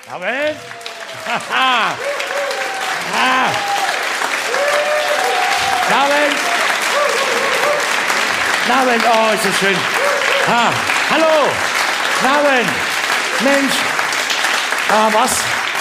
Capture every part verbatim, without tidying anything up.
Amen. ah. Amen. Amen. Oh, ist das schön. Ah. Hallo. Amen. Mensch. Ah, was?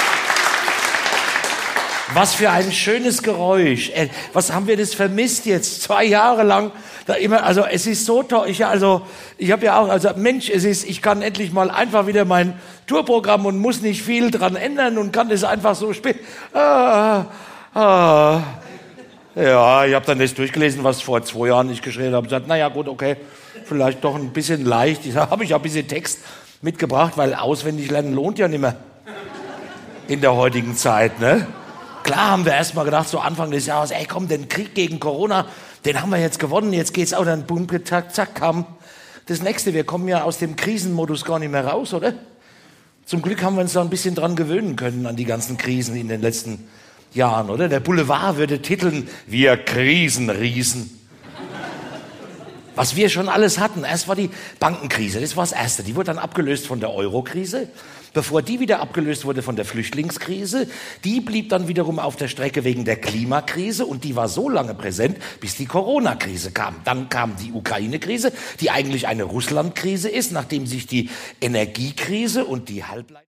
Was für ein schönes Geräusch. Äh, was haben wir das vermisst jetzt? Zwei Jahre lang. Da immer, also es ist so toll. Ich, also, ich habe ja auch, also Mensch, es ist, ich kann endlich mal einfach wieder mein Tourprogramm und muss nicht viel dran ändern und kann das einfach so spielen. Ah, ah. Ja, ich habe dann das durchgelesen, was vor zwei Jahren ich geschrieben habe. Ich gesagt, naja gut, okay, vielleicht doch ein bisschen leicht. Ich habe ich auch ein bisschen Text mitgebracht, weil auswendig lernen lohnt ja nicht mehr in der heutigen Zeit, ne? Klar haben wir erst mal gedacht, so Anfang des Jahres, ey komm, den Krieg gegen Corona, den haben wir jetzt gewonnen, jetzt geht's auch, dann boom, zack, zack, kam das Nächste. Wir kommen ja aus dem Krisenmodus gar nicht mehr raus, oder? Zum Glück haben wir uns da ein bisschen dran gewöhnen können, an die ganzen Krisen in den letzten Jahren, oder? Der Boulevard würde titeln, wir Krisenriesen. Was wir schon alles hatten. Erst war die Bankenkrise, das war das Erste. Die wurde dann abgelöst von der Eurokrise. Bevor die wieder abgelöst wurde von der Flüchtlingskrise, die blieb dann wiederum auf der Strecke wegen der Klimakrise und die war so lange präsent, bis die Corona-Krise kam. Dann kam die Ukraine-Krise, die eigentlich eine Russland-Krise ist, nachdem sich die Energiekrise und die Halbleiter